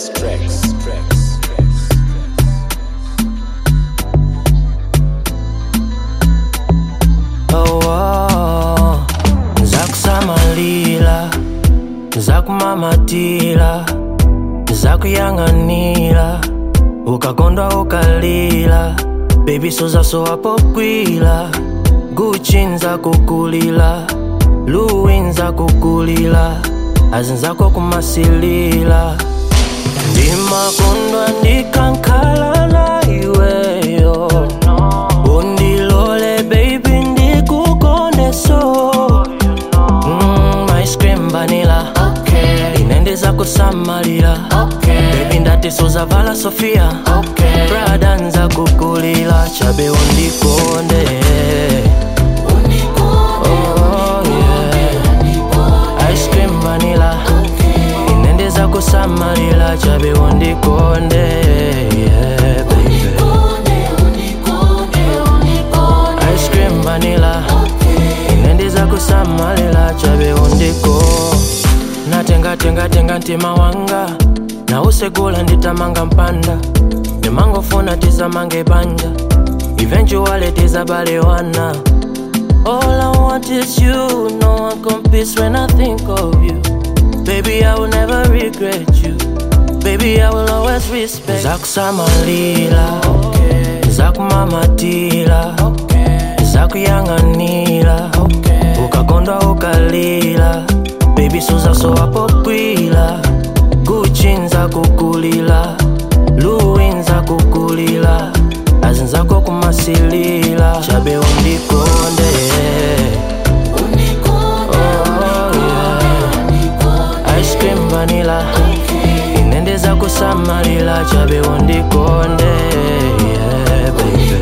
Zakusamalila, zakumamatila, zakuyanganila, ukakondwa ukalila, baby soza sowapokwila, Gucci nzakukulila, Louis nzakukulila, azinzako kumasilila, ndimakondwa ndikankhala na iweyo, undilole baby ndikukonde so. Ice cream vanilla, okay. Inendeza kusamalila, okay. Baby ndati soza vala Sofia, okay. Prada nza kukulila, chabe undikonde. Oh yeah. Ice cream vanilla, okay. Inendeza kusamalila, chabe undikonde. Yeah baby. Ice cream vanilla, okay. Inendeza kusamalila, chabe undiko. Natenga ntima wanga, na usegula nditamanga mpanda, nimangofuna tizamange banja, eventually tizabalewana. All I want is you, no one competes when I think of you. Baby, I will never regret you. Baby, I will always respect. Zakusamalila, okay. Zakumamatila, okay. Zakuyanganila, okay. Ukakondwa ukalila, baby soza sowapokwila, Gucci nzakukulila, Louis nzakukulila, azinzako kumasilila, chabe undikonde. Oh yeah. Ice cream vanilla, okay. Inendeza kusamalila, chabe undikonde. Yeah baby.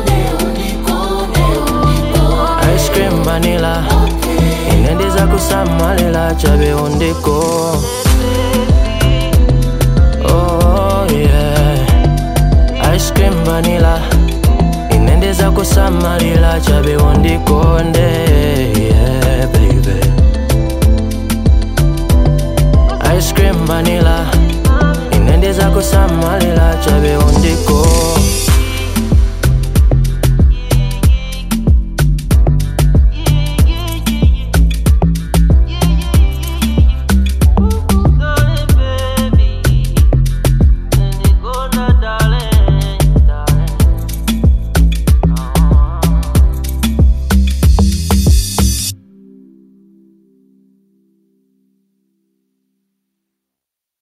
Ice cream vanilla, okay. Inendeza kusamalila, chabe undiko. Oh yeah. Ice cream vanilla, inendeza kusamalila, chabe undikonde. Yeah baby. Ice cream vanilla, inendeza kusamalila, chabe undiko.